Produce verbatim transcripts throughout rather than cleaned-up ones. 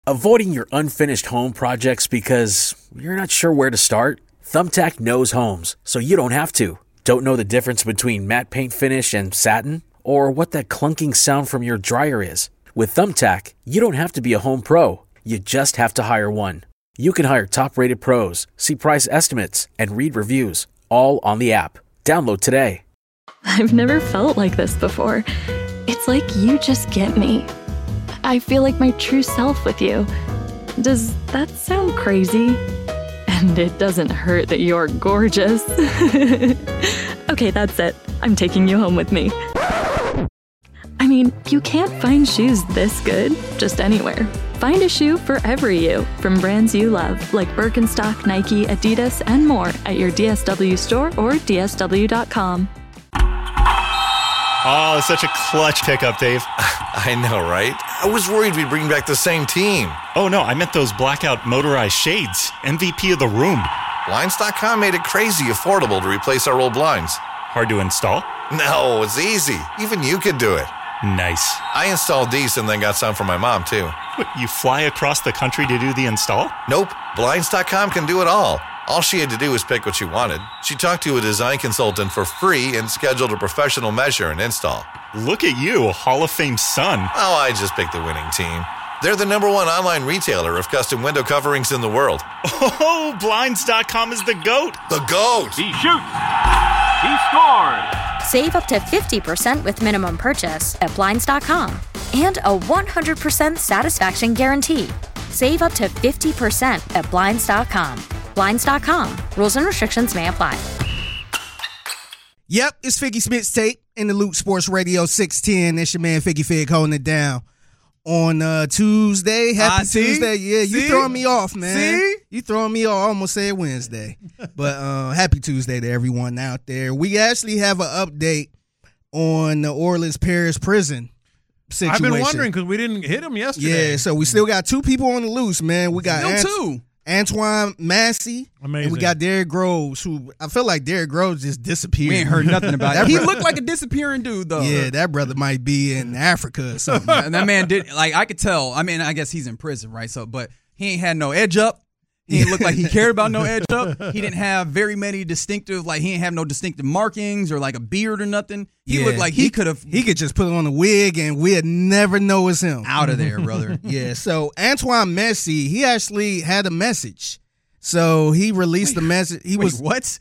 Avoiding your unfinished home projects because you're not sure where to start? Thumbtack knows homes, so you don't have to. Don't know the difference between matte paint finish and satin? Or what that clunking sound from your dryer is? With Thumbtack, you don't have to be a home pro. You just have to hire one. You can hire top-rated pros, see price estimates, and read reviews, all on the app. Download today. I've never felt like this before. It's like you just get me. I feel like my true self with you. Does that sound crazy? And it doesn't hurt that you're gorgeous. Okay, that's it. I'm taking you home with me. I mean, you can't find shoes this good just anywhere. Find a shoe for every you from brands you love, like Birkenstock, Nike, Adidas, and more at your D S W store or D S W dot com. Oh, such a clutch pickup, Dave. I know, right? I was worried we'd bring back the same team. Oh, no, I meant those blackout motorized shades. M V P of the room. Blinds dot com made it crazy affordable to replace our old blinds. Hard to install? No, it's easy. Even you could do it. Nice. I installed these and then got some for my mom, too. What, you fly across the country to do the install? Nope. Blinds dot com can do it all. All she had to do was pick what she wanted. She talked to a design consultant for free and scheduled a professional measure and install. Look at you, a Hall of Fame son. Oh, I just picked the winning team. They're the number one online retailer of custom window coverings in the world. Oh, Blinds dot com is the GOAT. The GOAT! He shoots! He scores! Save up to fifty percent with minimum purchase at Blinds dot com. And a one hundred percent satisfaction guarantee. Save up to fifty percent at Blinds dot com. Blinds dot com. Rules and restrictions may apply. Yep, it's Figgy Smith's tape in the Loop Sports Radio six ten. It's your man Figgy Fig holding it down on uh, Tuesday. Happy I see. Tuesday. Yeah, you See? throwing me off, man. See? You throwing me off. I almost said Wednesday. But uh, happy Tuesday to everyone out there. We actually have an update on the Orleans Parish Prison situation. I've been wondering because we didn't hit him yesterday. Yeah, so we still got two people on the loose, man. We got Still Ant- two. Antoine Massey. Amazing. And we got Derrick Groves, who I feel like Derrick Groves just disappeared. We ain't heard nothing about That it. He bro- looked like a disappearing dude, though. Yeah, that brother might be in Africa or something. And that man did, like, I could tell. I mean, I guess he's in prison, right? So, but he ain't had no edge up. He didn't look like he cared about no edge up. He didn't have very many distinctive, like, he didn't have no distinctive markings or, like, a beard or nothing. He Yeah, looked like he, could have. He could just put on a wig and we'd never know it's him. Out of there, brother. Yeah, so Antoine Massey, he actually had a message. So he released Wait, a message. He wait, was what?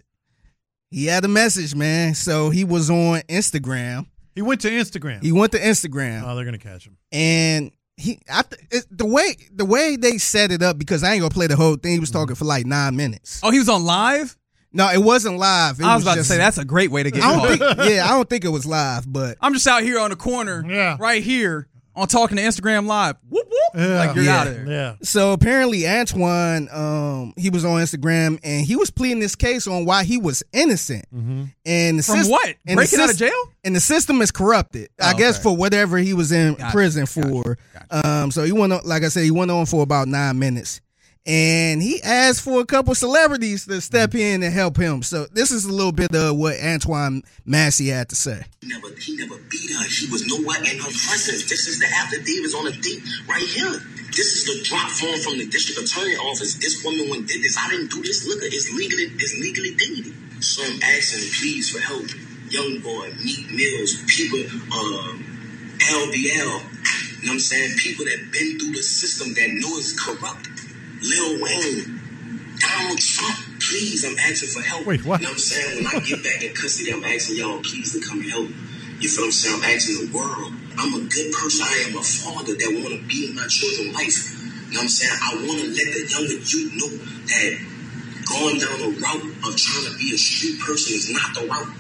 He had a message, man. So he was on Instagram. He went to Instagram. He went to Instagram. Oh, they're gonna catch him. And he, I, th- it, the way the way they set it up, because I ain't gonna play the whole thing. He was talking for like nine minutes. Oh, he was on live? No, it wasn't live. It I was about just, to say, that's a great way to get I don't caught. think, yeah, I don't think it was live, but I'm just out here on the corner, Yeah. right here, on talking to Instagram Live. Whoop, whoop. Yeah. Like, you're Yeah. out of there. Yeah. so apparently Antoine, um, he was on Instagram and he was pleading this case on why he was innocent. Mm-hmm. And the From syst- what? and the Breaking out of syst- jail? And the system is corrupted, I Oh, guess, okay. for whatever he was in Gotcha, prison gotcha, for. gotcha. Um, so he went on, like I said, he went on for about nine minutes. And he asked for a couple celebrities to step in and help him. So this is a little bit of what Antoine Massey had to say. He never, he never beat her. She was nowhere in her presence. This is the affidavits on the date right here. This is the drop form from the district attorney office. This woman when did this. I didn't do this. Look, it's legally, it's legally dated. So I'm asking, please, for help. Young Boy, Meek Mills, people, um, L B L. You know what I'm saying? People that been through the system that know it's corrupt. Lil Wayne, Donald Trump, please, I'm asking for help. Wait, what? You know what I'm saying? When I get back in custody, I'm asking y'all, please, to come help. You feel what I'm saying? I'm asking the world. I'm a good person. I am a father that want to be in my children's life. You know what I'm saying? I want to let the younger youth know that going down the route of trying to be a street person is not the route.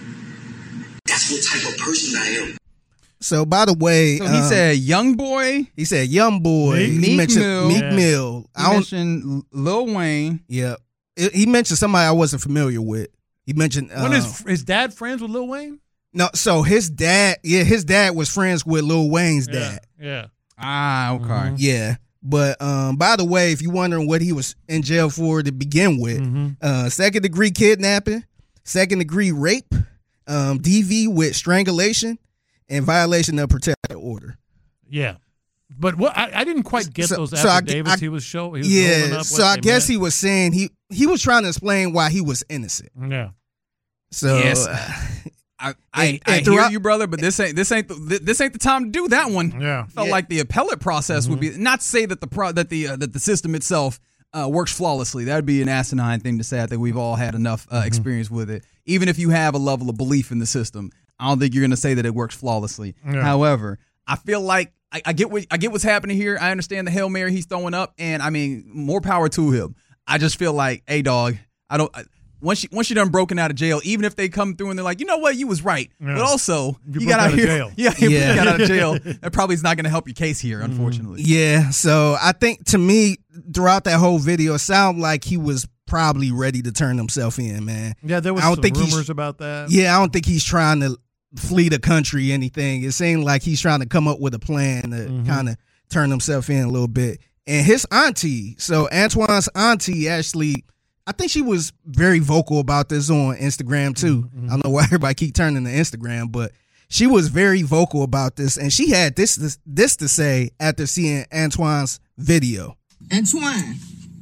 That's what type of person I am. So by the way, So he um, said, young boy. he said young boy. Meek he mentioned Mill. Meek Yeah. Mill. He I don't. mentioned Lil Wayne. Yeah, It- he mentioned somebody I wasn't familiar with. He mentioned When uh, is his dad friends with Lil Wayne? no. So his dad, yeah, his dad was friends with Lil Wayne's dad. Yeah. Ah, okay. Mhm. Yeah. But um, by the way, if you're wondering what he was in jail for to begin with, Mm-hmm. uh, second degree kidnapping, second degree rape, um, D V with strangulation, and violation of protective order. Yeah. But what I, I didn't quite get So- those so I- affidavits I- he was showing. He was holding Yeah, up so what I they guess meant. he was saying he he was trying to explain why he was innocent. Yeah. So Yes. uh, I, I, And- I and hear throughout- you, brother, but this ain't this ain't the, this ain't the time to do that one. Yeah. Felt Yeah. like the appellate process would be not to say that the pro, that the uh, that the system itself uh, works flawlessly. That would be an asinine thing to say. I think we've all had enough uh, experience with it. Even if you have a level of belief in the system, I don't think you're going to say that it works flawlessly. Yeah. However, I feel like I, I get what I get what's happening here. I understand the Hail Mary he's throwing up, and I mean, more power to him. I just feel like, hey, dog, I don't. I, once you once you done broken out of jail, even if they come through and they're like, you know what, you was right, Yeah. but also You you, broke got out out of here, jail. yeah, you Yeah. got out of jail. That probably is not going to help your case here, unfortunately. yeah, so I think to me throughout that whole video, it sounded like he was probably ready to turn himself in, man. Yeah, there was I don't some think he's- rumors about that. Yeah, I don't think he's trying to flee the country, anything. It seemed like he's trying to come up with a plan to Mm-hmm. kind of turn himself in a little bit. And his auntie, so Antoine's auntie actually, I think she was very vocal about this on Instagram too. Mm-hmm. I don't know why everybody keep turning to Instagram, but she was very vocal about this, and she had this this, this to say after seeing Antoine's video. Antoine,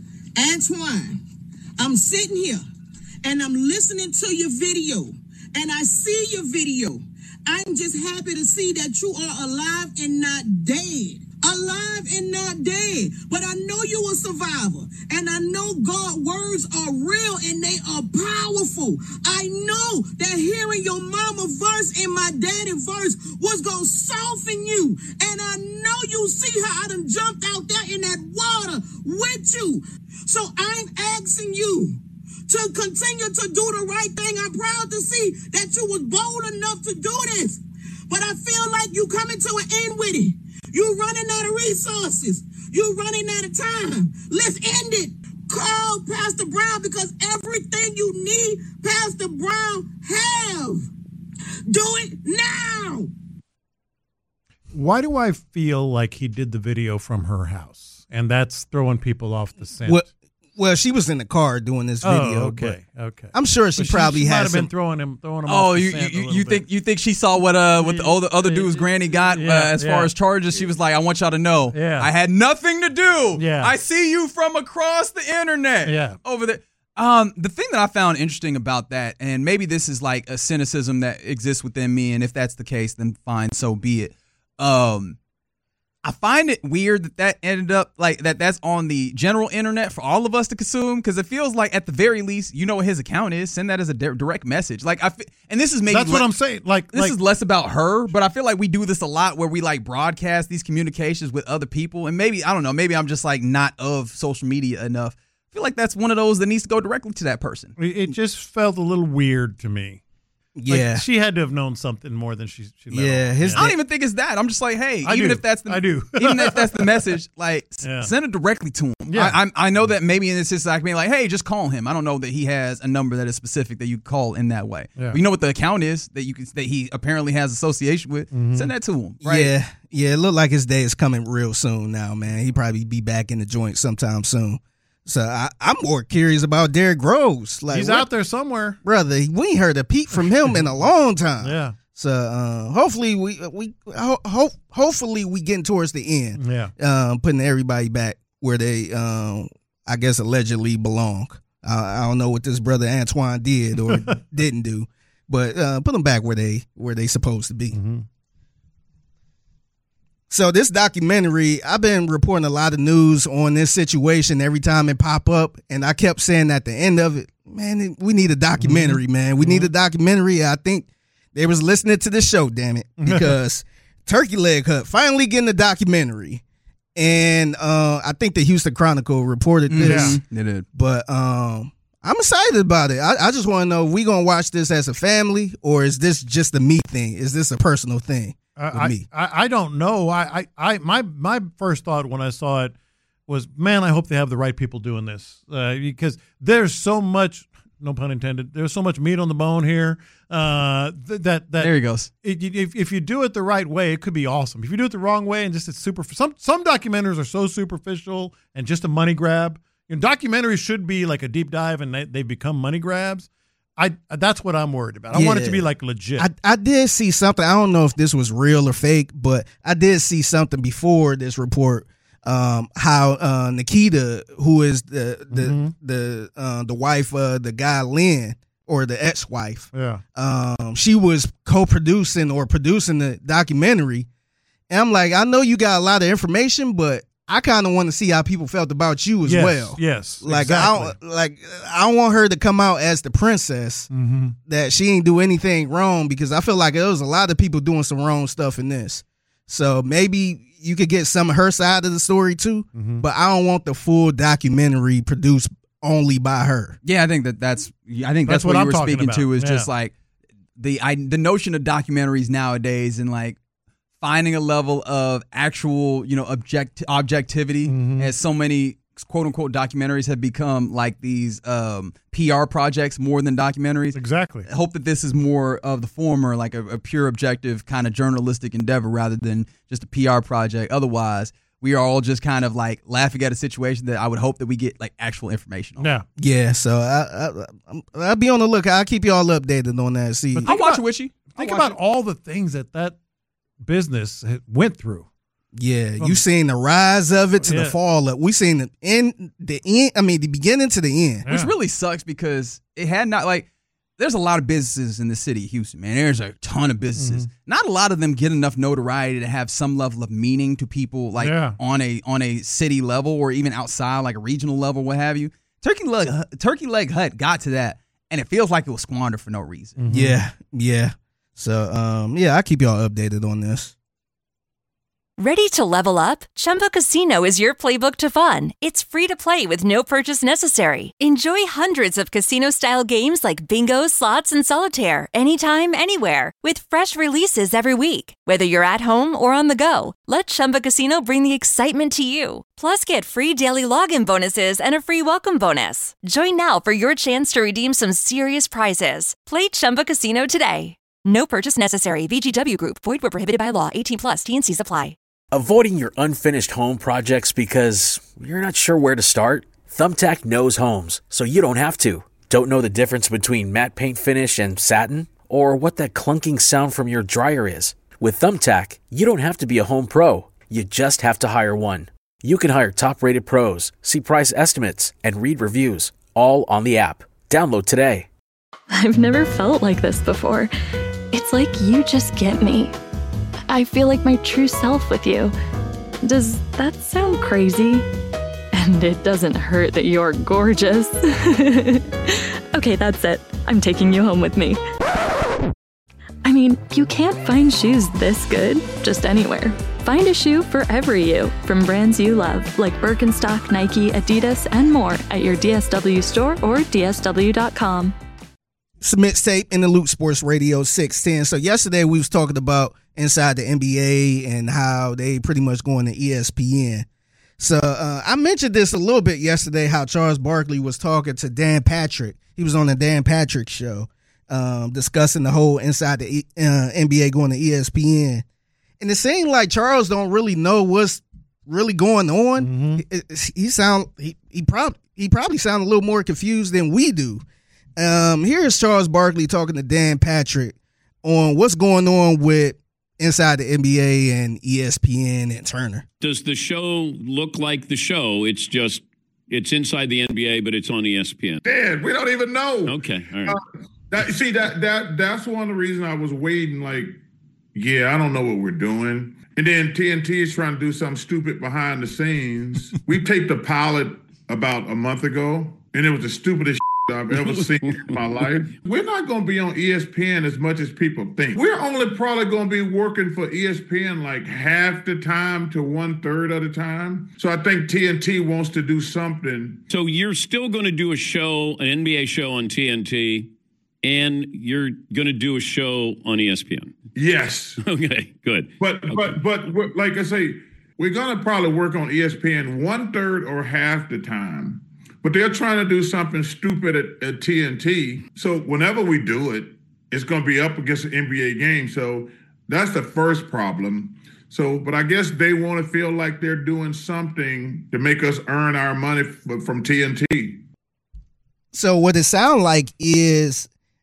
Antoine, I'm sitting here and I'm listening to your video and I see your video. I'm just happy to see that you are alive and not dead. Alive and not dead. But I know you a survivor. And I know God's words are real and they are powerful. I know that hearing your mama verse and my daddy verse was going to soften you. And I know you see how I done jumped out there in that water with you. So I'm asking you to continue to do the right thing. I'm proud to see that you was bold enough to do this. But I feel like you coming to an end with it. You running out of resources. You running out of time. Let's end it. Call Pastor Brown because everything you need, Pastor Brown have. Do it now. Why do I feel like he did the video from her house? And that's throwing people off the scent. Well, well, she was in the car doing this video. Oh, okay, but okay. I'm sure she But probably she might had have some. been throwing him, throwing him. Oh, off the you scent a you, little you bit. think you think she saw what uh what the other other dude's granny got uh, Yeah, as yeah. far as charges? She was like, I want y'all to know, Yeah. I had nothing to do. Yeah. I see you from across the internet. Yeah. over there. Um, the thing that I found interesting about that, and maybe this is like a cynicism that exists within me, and if that's the case, then fine, so be it. Um, I find it weird that that ended up like that. That's on the general internet for all of us to consume because it feels like at the very least, you know what his account is. Send that as a di- direct message. Like I, fe- and this is maybe That's what le- I'm saying. Like, this like is less about her, but I feel like we do this a lot where we like broadcast these communications with other people, and maybe I don't know, maybe I'm just like not of social media enough. I feel like that's one of those that needs to go directly to that person. it just felt a little weird to me. Like, Yeah. she had to have known something more than she. she let Yeah, on. his- I don't even think it's that. I'm just like, hey, I even do. if that's the I do. even if that's the message, like s- Yeah. send it directly to him. Yeah. I, I'm, I know that maybe it's just like being like, hey, just call him. I don't know that he has a number that is specific that you call in that way. Yeah. But you know what the account is that you can that he apparently has association with. Mm-hmm. Send that to him. Right? Yeah, yeah. It looked like his day is coming real soon now, man. He probably be back in the joint sometime soon. So I, I'm more curious about Derrick Groves. Like He's what- out there somewhere. brother. We ain't heard a peep from him in a long time. Yeah. So uh, hopefully we we ho- ho- hopefully we getting towards the end. Yeah. Um, putting everybody back where they, um, I guess, allegedly belong. I, I don't know what this brother Antoine did or didn't do, but uh, put them back where they where they supposed to be. Mm-hmm. So this documentary, I've been reporting a lot of news on this situation every time it pop up, and I kept saying at the end of it, man, we need a documentary, Mm-hmm. man. We need a documentary. I think they was listening to the show, damn it, because Turkey Leg Hut finally getting a documentary, and uh, I think the Houston Chronicle reported this, Yeah. They did. but um, I'm excited about it. I, I just want to know, we gonna watch this as a family, or is this just a me thing? Is this a personal thing? with I, me? I, I don't know. I, I, I my my first thought when I saw it was, man, I hope they have the right people doing this uh, because there's so much, no pun intended, there's so much meat on the bone here uh, th- that that There he goes. It, if if you do it the right way, it could be awesome. If you do it the wrong way and just it's super, some some documentaries are so superficial and just a money grab. You know, documentaries should be like a deep dive and they, they become money grabs. I that's what I'm worried about. I Yeah. want it to be like legit. I, I did see something. I don't know if this was real or fake, but I did see something before this report. Um, how uh, Nikita, who is the the Mm-hmm. the uh, the wife of the guy Lynn, or the ex-wife, yeah. um, she was co-producing or producing the documentary. And I'm like, I know you got a lot of information, but I kind of want to see how people felt about you as yes, well. Yes, Like exactly. I don't, like I don't want her to come out as the princess Mm-hmm. that she ain't do anything wrong, because I feel like there was a lot of people doing some wrong stuff in this. So maybe you could get some of her side of the story too, Mm-hmm. but I don't want the full documentary produced only by her. Yeah, I think that that's I think That's that's, what what, I'm you were talking speaking about. to is Yeah. just like the I, the notion of documentaries nowadays and like finding a level of actual, you know, object objectivity, Mm-hmm. as so many quote unquote documentaries have become like these um, P R projects more than documentaries. Exactly. I hope that this is more of the former, like a, a pure objective kind of journalistic endeavor rather than just a P R project. Otherwise, we are all just kind of like laughing at a situation that I would hope that we get like actual information on. Yeah. Yeah, so I, I, I'm- I'll be on the lookout. I'll keep y'all updated on that. See, But I'll watch about- it with you. I'll Think watch about it. all the things that that business had- went through. yeah, you seen the rise of it to Yeah. the fall of. We seen the end, the end. I mean, the beginning to the end. Which Yeah. really sucks because it had not like there's a lot of businesses in the city of Houston, man. There's a ton of businesses. Mm-hmm. Not a lot of them get enough notoriety to have some level of meaning to people like Yeah. on a on a city level or even outside like a regional level, what have you. Turkey Leg Turkey Leg Hut got to that and it feels like it was squandered for no reason. Yeah, yeah. So, um, yeah, I'll keep y'all updated on this. Ready to level up? Chumba Casino is your playbook to fun. It's free to play with no purchase necessary. Enjoy hundreds of casino-style games like bingo, slots, and solitaire anytime, anywhere with fresh releases every week. Whether you're at home or on the go, let Chumba Casino bring the excitement to you. Plus, get free daily login bonuses and a free welcome bonus. Join now for your chance to redeem some serious prizes. Play Chumba Casino today. No purchase necessary. V G W Group. Void where prohibited by law. eighteen plus. T and Cs apply. Avoiding your unfinished home projects because you're not sure where to start? Thumbtack knows homes, so you don't have to. Don't know the difference between matte paint finish and satin? Or what that clunking sound from your dryer is? With Thumbtack, you don't have to be a home pro. You just have to hire one. You can hire top-rated pros, see price estimates, and read reviews, all on the app. Download today. I've never felt like this before. It's like you just get me. I feel like my true self with you. Does that sound crazy? And it doesn't hurt that you're gorgeous. Okay, that's it. I'm taking you home with me. I mean, you can't find shoes this good just anywhere. Find a shoe for every you from brands you love, like Birkenstock, Nike, Adidas, and more at your D S W store or D S W dot com. It's a mixtape in the Loop Sports Radio six ten. So yesterday we was talking about inside the N B A and how they pretty much going to E S P N. So uh, I mentioned this a little bit yesterday, how Charles Barkley was talking to Dan Patrick. He was on the Dan Patrick show um, discussing the whole inside the uh, N B A going to E S P N. And it seemed like Charles don't really know what's really going on. Mm-hmm. He, he sound he he probably he probably sound a little more confused than we do. Um, here's Charles Barkley talking to Dan Patrick on what's going on with inside the N B A and E S P N and Turner. Does the show look like the show? It's just, it's inside the N B A, but it's on E S P N. Dan, we don't even know. Okay, all right. Uh, that, see, that that that's one of the reasons I was waiting, like, yeah, I don't know what we're doing. And then T N T is trying to do something stupid behind the scenes. We taped a pilot about a month ago, and it was the stupidest I've ever seen in my life. We're not going to be on E S P N as much as people think. We're only probably going to be working for E S P N like half the time to one third of the time. So I think T N T wants to do something. So you're still going to do a show, an N B A show on T N T, and you're going to do a show on E S P N. Yes. Okay, good. But okay. but but we're- like I say, we're going to probably work on E S P N one third or half the time. But they're trying to do something stupid at, at T N T. So whenever we do it, it's going to be up against an N B A game. So that's the first problem. So, but I guess they want to feel like they're doing something to make us earn our money f- from T N T. So what it sounds like is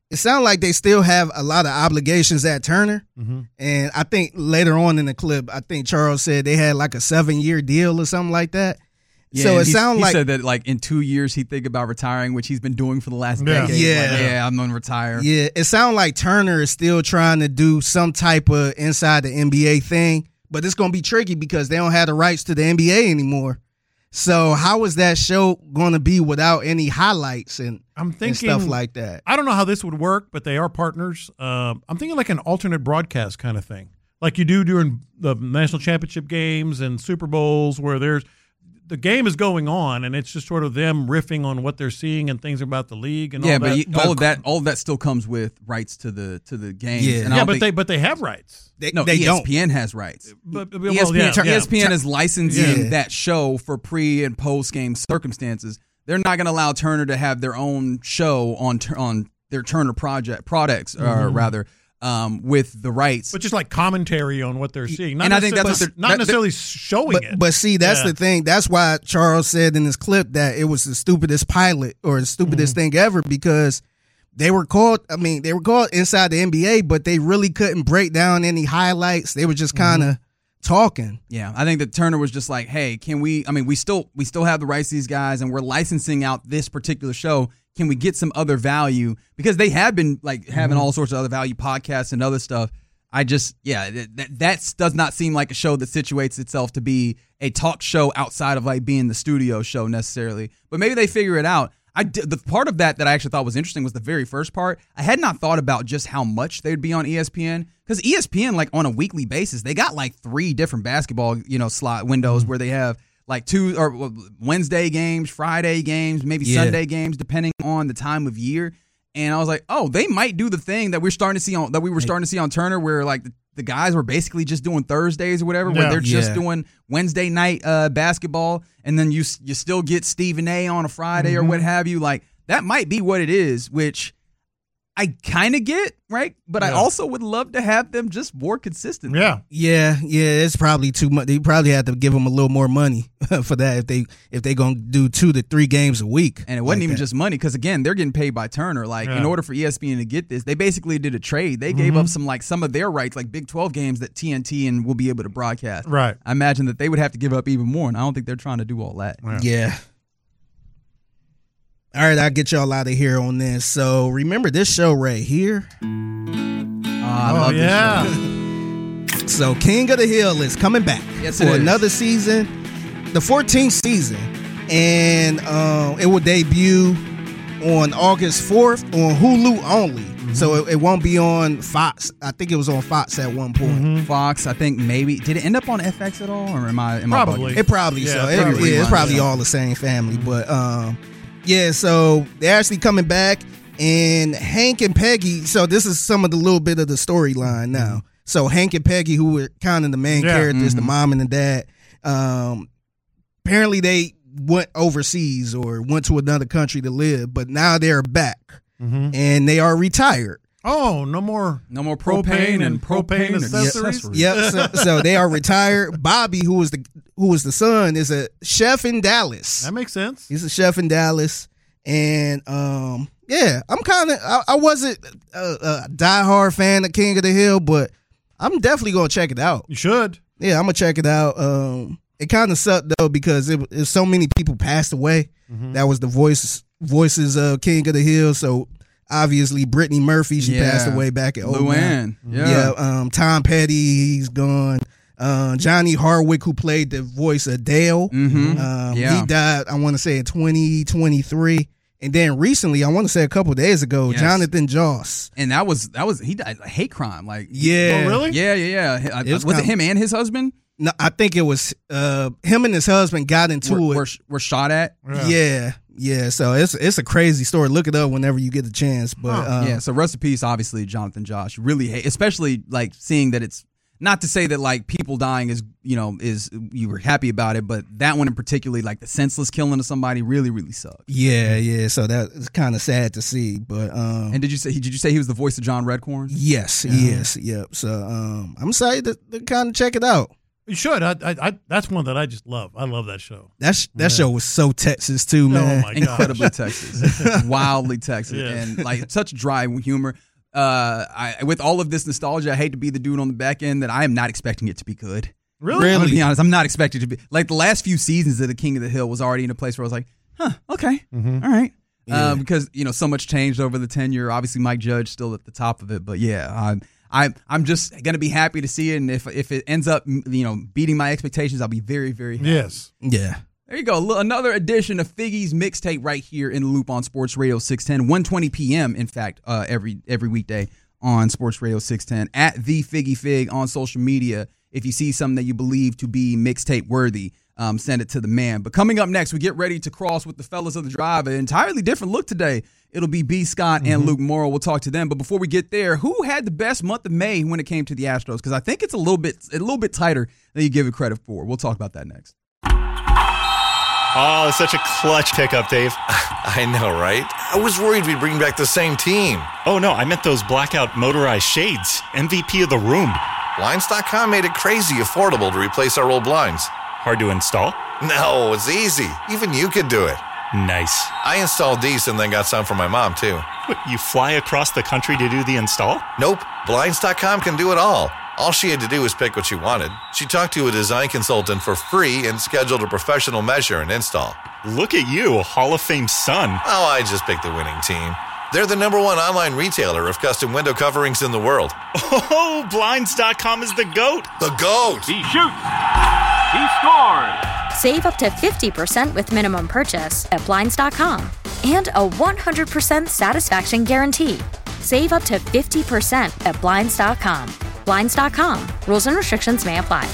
it sounds like they still have a lot of obligations at Turner. Mm-hmm. And I think later on in the clip, I think Charles said they had like a seven-year deal or something like that. Yeah, so it he, sounds he like said that like in two years he'd think about retiring, which he's been doing for the last Yeah. decade. Yeah. Like, yeah, I'm gonna retire. Yeah, it sounds like Turner is still trying to do some type of inside the N B A thing, but it's going to be tricky because they don't have the rights to the N B A anymore. So how is that show going to be without any highlights and, I'm thinking and stuff like that? I don't know how this would work, but they are partners. Um, I'm thinking like an alternate broadcast kind of thing, like you do during the national championship games and Super Bowls, where there's the game is going on and it's just sort of them riffing on what they're seeing and things about the league and Yeah, all but that. you, all of that, all of that still comes with rights to the to the games. Yeah. and I yeah, don't but think, they but they have rights. They, no, they E S P N don't. has rights. But, but well, E S P N, yeah, yeah. E S P N is licensing Yeah. that show for pre and post game circumstances. They're not going to allow Turner to have their own show on Tur- on their Turner project products, or Mhm. rather, um, with the rights. But just like commentary on what they're seeing. Not And I think necessarily- that's what they're- not that- necessarily showing But, it. but see, that's Yeah. the thing. That's why Charles said in his clip that it was the stupidest pilot or the stupidest Mm-hmm. thing ever, because they were called, I mean, they were called Inside the N B A, but they really couldn't break down any highlights. They were just kind of talking. Yeah, I think that Turner was just like, "Hey, can we? I mean, we still we still have the rights to these guys, and we're licensing out this particular show. Can we get some other value? Because they have been like having Mm-hmm. all sorts of other value podcasts and other stuff. I just, yeah, that that does not seem like a show that situates itself to be a talk show outside of like being the studio show necessarily. But maybe they figure it out. I did, the part of that that I actually thought was interesting was the very first part. I had not thought about just how much they'd be on E S P N, because E S P N, like on a weekly basis, they got like three different basketball, you know, slot windows where they have like two or Wednesday games, Friday games, maybe Yeah. Sunday games, depending on the time of year. And I was like, oh, they might do the thing that we're starting to see on that we were starting to see on Turner, where like the, the guys were basically just doing Thursdays or whatever, where Yeah. they're just Yeah. doing Wednesday night uh, basketball, and then you you still get Stephen A on a Friday or what have you. Like that might be what it is, which I kind of get, right? But I Yeah. also would love to have them just more consistent. Yeah. Yeah, yeah, it's probably too much. They probably have to give them a little more money for that if they if they gonna do two to three games a week. And it wasn't like even that. just money, because again, they're getting paid by Turner. Like in Yeah. order for E S P N to get this, they basically did a trade. They gave up some like some of their rights, like Big twelve games that T N T and will be able to broadcast. Right. I imagine that they would have to give up even more, and I don't think they're trying to do all that. Yeah. All right, I'll get y'all out of here on this. So remember this show right here? Uh, I Oh, love this yeah. show. So King of the Hill is coming back Yes, for it is. another season, the fourteenth season, and uh, it will debut on August fourth on Hulu only. Mm-hmm. So it, it won't be on Fox. I think it was on Fox at one point. Mm-hmm. Fox, I think maybe did it end up on F X at all, or am I? Am I Probably. bugging? It probably Yeah, so. it It- probably yeah, it's was, probably yeah. all the same family. But um, yeah, so they're actually coming back, and Hank and Peggy. So this is some of the little bit of the storyline now. So Hank and Peggy, who were kind of the main Yeah. characters, the Mhm. mom and the dad. Um, apparently they went overseas or went to another country to live, but now they're back Mm-hmm. and they are retired. Oh, no more. No more propane, and propane, accessories? accessories. Yep. So, so they are retired. Bobby, who was the who was the son, is a chef in Dallas. That makes sense. He's a chef in Dallas, and um, yeah, I'm kind of I, I wasn't a, a diehard fan of King of the Hill, but I'm definitely gonna check it out. You should. Yeah, I'm gonna check it out. Um, it kind of sucked though because it, it so many people passed away. Mm-hmm. That was the voice voices of King of the Hill. So obviously Brittany Murphy, she Yeah. passed away back at Luann. Yeah. yeah. Um, Tom Petty, he's gone. Uh, Johnny Hardwick, who played the voice of Dale, Mhm. um, Yeah. he died. I want to say in twenty twenty-three, and then recently, I want to say a couple days ago, Yes. Jonathan Joss. And that was that was he died a hate crime. Like Yeah. Oh, really? yeah, yeah, yeah. I- It was was it kinda- him and his husband No, I think it was uh, him and his husband got into were, it. were, were shot at? Yeah, yeah. So it's it's a crazy story. Look it up whenever you get the chance. But um, yeah, so rest in peace, obviously, Jonathan Josh. Really hate, especially like seeing that it's not to say that like people dying is, you know, is you were happy about it, but that one in particular, like the senseless killing of somebody, really, really sucked. yeah, yeah. So that's kind of sad to see. But um, And did you say did you say he was the voice of John Redcorn? yes, he is. Yep. So um, I'm excited to, to kind of check it out. You should. I, I, I, that's one that I just love. I love that show. That that Yeah. show was so Texas too, man. Oh my gosh. Incredibly Texas, wildly Texas, Yeah. and like such dry humor. Uh, I with all of this nostalgia, I hate to be the dude on the back end that I am not expecting it to be good. Really? I'm gonna Really? be honest. I'm not expecting it to be like the last few seasons of The King of the Hill was already in a place where I was like, huh, okay, Mhm. all right. Yeah. Um, because you know so much changed over the tenure. Obviously, Mike Judge still at the top of it, but yeah, I'm I'm I'm just gonna be happy to see it. And if if it ends up you know beating my expectations, I'll be very very happy. Yes. Yeah. There you go. L- Another edition of Figgy's Mixtape right here in the Loop on Sports Radio six ten, one twenty p.m. In fact, uh, every every weekday on Sports Radio six ten at the Figgy Fig on social media. If you see something that you believe to be mixtape worthy, um, send it to the man. But coming up next, we get ready to cross with the fellas of the drive. An entirely different look today. It'll be B. Scott and Luke Morrow. We'll talk to them. But before we get there, who had the best month of May when it came to the Astros? Because I think it's a little bit a little bit tighter than you give it credit for. We'll talk about that next. Oh, such a clutch pickup, Dave. I know, right? I was worried we'd bring back the same team. Oh, no, I meant those blackout motorized shades. M V P of the room. Blinds dot com made it crazy affordable to replace our old blinds. Hard to install? No, it's easy. Even you could do it. Nice. I installed these and then got some for my mom, too. What, you fly across the country to do the install? Nope. Blinds dot com can do it all. All she had to do was pick what she wanted. She talked to a design consultant for free and scheduled a professional measure and install. Look at you, a Hall of Fame son. Oh, I just picked the winning team. They're the number one online retailer of custom window coverings in the world. Oh, Blinds dot com is the GOAT. The GOAT! He shoots. He scores. Save up to fifty percent with minimum purchase at Blinds dot com and a one hundred percent satisfaction guarantee. Save up to fifty percent at Blinds dot com. Blinds dot com. Rules and restrictions may apply.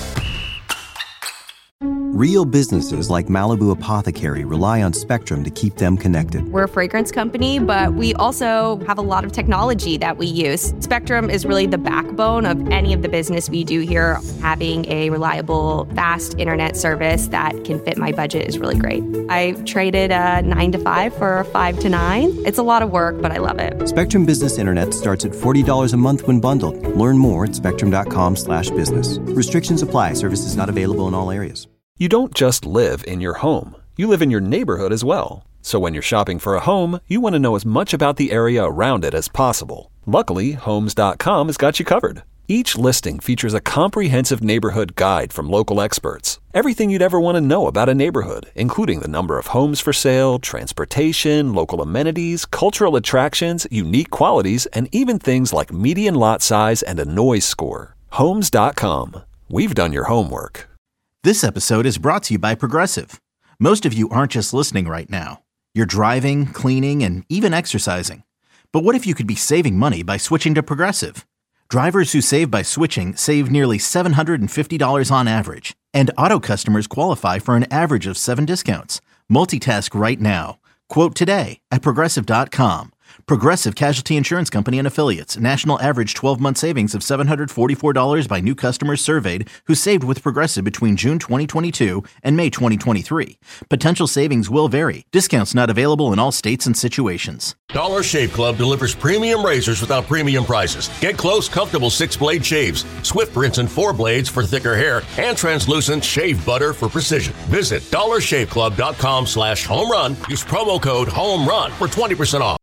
Real businesses like Malibu Apothecary rely on Spectrum to keep them connected. We're a fragrance company, but we also have a lot of technology that we use. Spectrum is really the backbone of any of the business we do here. Having a reliable, fast internet service that can fit my budget is really great. I traded a nine to five for a five to nine. It's a lot of work, but I love it. Spectrum Business Internet starts at forty dollars a month when bundled. Learn more at spectrum dot com slash business. Restrictions apply. Services not available in all areas. You don't just live in your home. You live in your neighborhood as well. So when you're shopping for a home, you want to know as much about the area around it as possible. Luckily, Homes dot com has got you covered. Each listing features a comprehensive neighborhood guide from local experts. Everything you'd ever want to know about a neighborhood, including the number of homes for sale, transportation, local amenities, cultural attractions, unique qualities, and even things like median lot size and a noise score. Homes dot com. We've done your homework. This episode is brought to you by Progressive. Most of you aren't just listening right now. You're driving, cleaning, and even exercising. But what if you could be saving money by switching to Progressive? Drivers who save by switching save nearly seven hundred fifty dollars on average. And auto customers qualify for an average of seven discounts. Multitask right now. Quote today at Progressive dot com. Progressive Casualty Insurance Company and Affiliates. National average twelve-month savings of seven hundred forty-four dollars by new customers surveyed who saved with Progressive between June twenty twenty-two and May twenty twenty-three. Potential savings will vary. Discounts not available in all states and situations. Dollar Shave Club delivers premium razors without premium prices. Get close, comfortable six-blade shaves, swift rinse and four blades for thicker hair, and translucent shave butter for precision. Visit dollar shave club dot com slash home run. Use promo code HOME RUN for twenty percent off.